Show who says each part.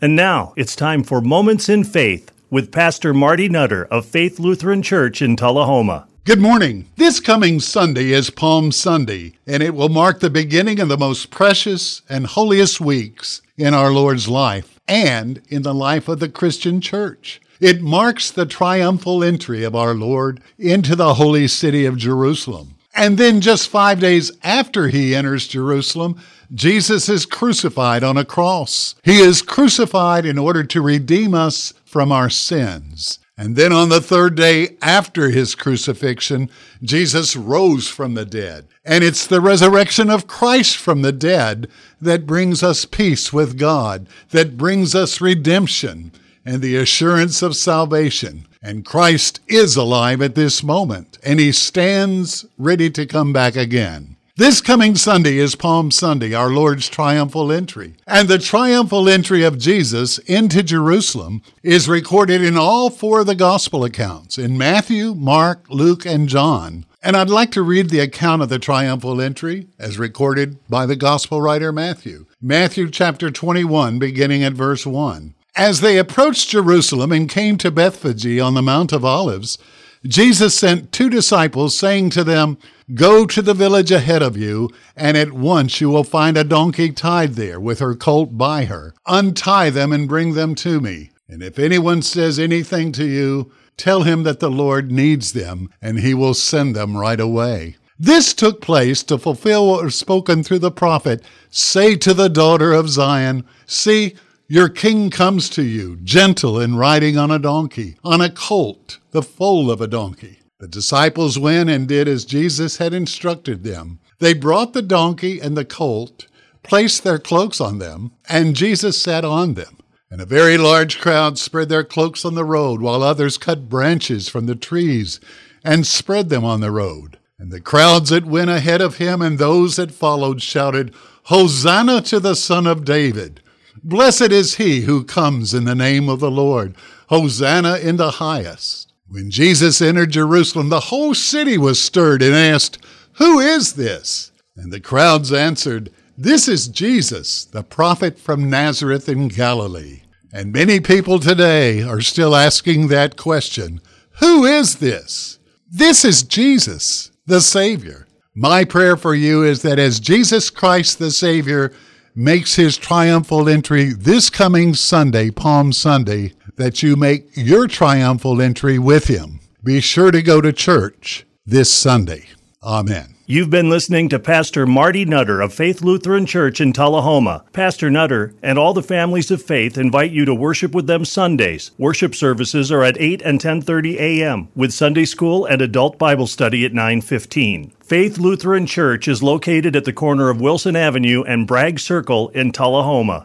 Speaker 1: And now it's time for Moments in Faith with Pastor Marty Nutter of Faith Lutheran Church in Tullahoma.
Speaker 2: Good morning. This coming Sunday is Palm Sunday, and it will mark the beginning of the most precious and holiest weeks in our Lord's life and in the life of the Christian church. It marks the triumphal entry of our Lord into the holy city of Jerusalem. And then just 5 days after he enters Jerusalem, Jesus is crucified on a cross. He is crucified in order to redeem us from our sins. And then on the third day after his crucifixion, Jesus rose from the dead. And it's the resurrection of Christ from the dead that brings us peace with God, that brings us redemption and the assurance of salvation. And Christ is alive at this moment, and he stands ready to come back again. This coming Sunday is Palm Sunday, our Lord's triumphal entry. And the triumphal entry of Jesus into Jerusalem is recorded in all four of the gospel accounts, in Matthew, Mark, Luke, and John. And I'd like to read the account of the triumphal entry as recorded by the gospel writer Matthew. Matthew chapter 21, beginning at verse 1. As they approached Jerusalem and came to Bethphage on the Mount of Olives, Jesus sent 2 disciples, saying to them, "Go to the village ahead of you, and at once you will find a donkey tied there with her colt by her. Untie them and bring them to me. And if anyone says anything to you, tell him that the Lord needs them, and he will send them right away." This took place to fulfill what was spoken through the prophet, "Say to the daughter of Zion, see, your king comes to you, gentle and riding on a donkey, on a colt, the foal of a donkey." The disciples went and did as Jesus had instructed them. They brought the donkey and the colt, placed their cloaks on them, and Jesus sat on them. And a very large crowd spread their cloaks on the road, while others cut branches from the trees and spread them on the road. And the crowds that went ahead of him and those that followed shouted, "Hosanna to the Son of David! Blessed is he who comes in the name of the Lord. Hosanna in the highest." When Jesus entered Jerusalem, the whole city was stirred and asked, "Who is this?" And the crowds answered, "This is Jesus, the prophet from Nazareth in Galilee." And many people today are still asking that question, "Who is this?" This is Jesus, the Savior. My prayer for you is that as Jesus Christ, the Savior, makes his triumphal entry this coming Sunday, Palm Sunday, that you make your triumphal entry with him. Be sure to go to church this Sunday. Amen.
Speaker 1: You've been listening to Pastor Marty Nutter of Faith Lutheran Church in Tullahoma. Pastor Nutter and all the families of faith invite you to worship with them Sundays. Worship services are at 8 and 10:30 a.m., with Sunday school and adult Bible study at 9:15. Faith Lutheran Church is located at the corner of Wilson Avenue and Bragg Circle in Tullahoma.